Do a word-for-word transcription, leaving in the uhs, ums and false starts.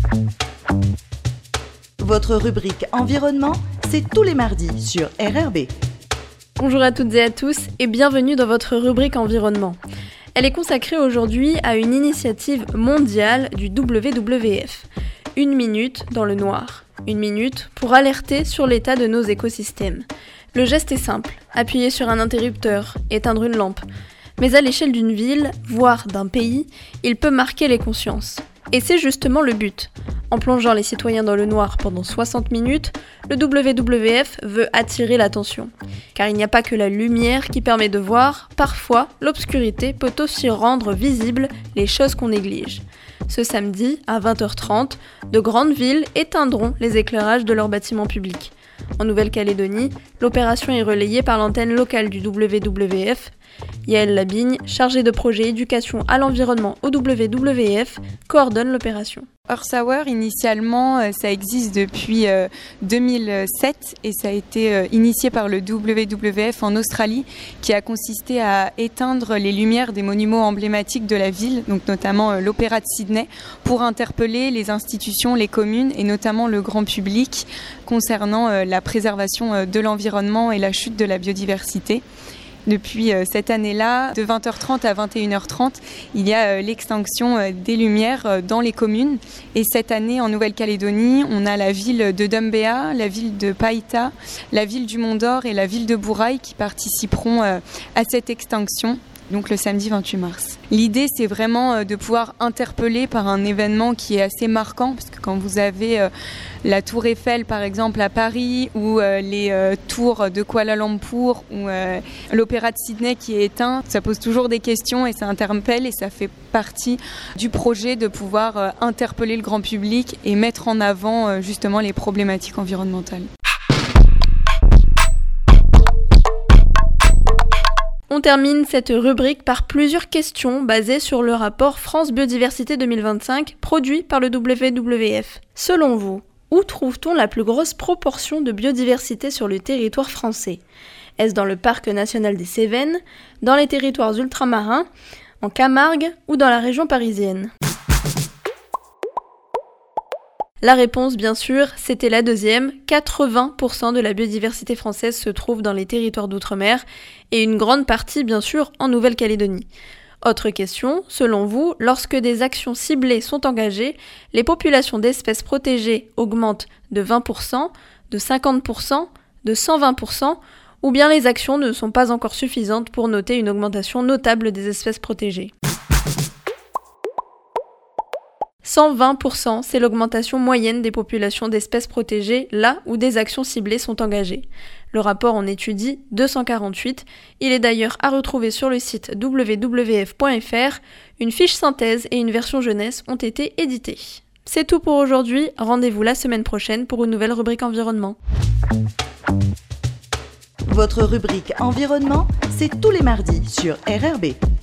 Votre rubrique environnement, c'est tous les mardis sur R R B. Bonjour à toutes et à tous et bienvenue dans votre rubrique environnement. Elle est consacrée aujourd'hui à une initiative mondiale du W W F. Une minute dans le noir. Une minute pour alerter sur l'état de nos écosystèmes. Le geste est simple, appuyer sur un interrupteur, éteindre une lampe. Mais à l'échelle d'une ville, voire d'un pays, il peut marquer les consciences. Et c'est justement le but. En plongeant les citoyens dans le noir pendant soixante minutes, le W W F veut attirer l'attention. Car il n'y a pas que la lumière qui permet de voir, parfois l'obscurité peut aussi rendre visibles les choses qu'on néglige. Ce samedi, à vingt heures trente, de grandes villes éteindront les éclairages de leurs bâtiments publics. En Nouvelle-Calédonie, l'opération est relayée par l'antenne locale du W W F. Yael Labigne, chargée de projet éducation à l'environnement au W W F, coordonne l'opération. Earth Hour, initialement, ça existe depuis deux mille sept et ça a été initié par le W W F en Australie, qui a consisté à éteindre les lumières des monuments emblématiques de la ville, donc notamment l'Opéra de Sydney, pour interpeller les institutions, les communes et notamment le grand public concernant la préservation de l'environnement et la chute de la biodiversité. Depuis cette année-là, de vingt heures trente à vingt et une heures trente, il y a l'extinction des lumières dans les communes. Et cette année, en Nouvelle-Calédonie, on a la ville de Doumbéa, la ville de Païta, la ville du Mont-d'Or et la ville de Bourail qui participeront à cette extinction. Donc le samedi vingt-huit mars. L'idée, c'est vraiment de pouvoir interpeller par un événement qui est assez marquant, parce que quand vous avez euh, la Tour Eiffel, par exemple, à Paris, ou euh, les euh, tours de Kuala Lumpur, ou euh, l'Opéra de Sydney qui est éteint, ça pose toujours des questions et ça interpelle et ça fait partie du projet de pouvoir euh, interpeller le grand public et mettre en avant euh, justement les problématiques environnementales. On termine cette rubrique par plusieurs questions basées sur le rapport France Biodiversité deux mille vingt-cinq produit par le W W F. Selon vous, où trouve-t-on la plus grosse proportion de biodiversité sur le territoire français ? Est-ce dans le Parc national des Cévennes, dans les territoires ultramarins, en Camargue ou dans la région parisienne ? La réponse, bien sûr, c'était la deuxième. quatre-vingts pour cent de la biodiversité française se trouve dans les territoires d'outre-mer et une grande partie, bien sûr, en Nouvelle-Calédonie. Autre question, selon vous, lorsque des actions ciblées sont engagées, les populations d'espèces protégées augmentent de vingt pour cent, de cinquante pour cent, de cent vingt pour cent, ou bien les actions ne sont pas encore suffisantes pour noter une augmentation notable des espèces protégées ? cent vingt pour cent, c'est l'augmentation moyenne des populations d'espèces protégées là où des actions ciblées sont engagées. Le rapport en étudie deux cent quarante-huit. Il est d'ailleurs à retrouver sur le site w w f point f r. Une fiche synthèse et une version jeunesse ont été éditées. C'est tout pour aujourd'hui. Rendez-vous la semaine prochaine pour une nouvelle rubrique environnement. Votre rubrique environnement, c'est tous les mardis sur R R B.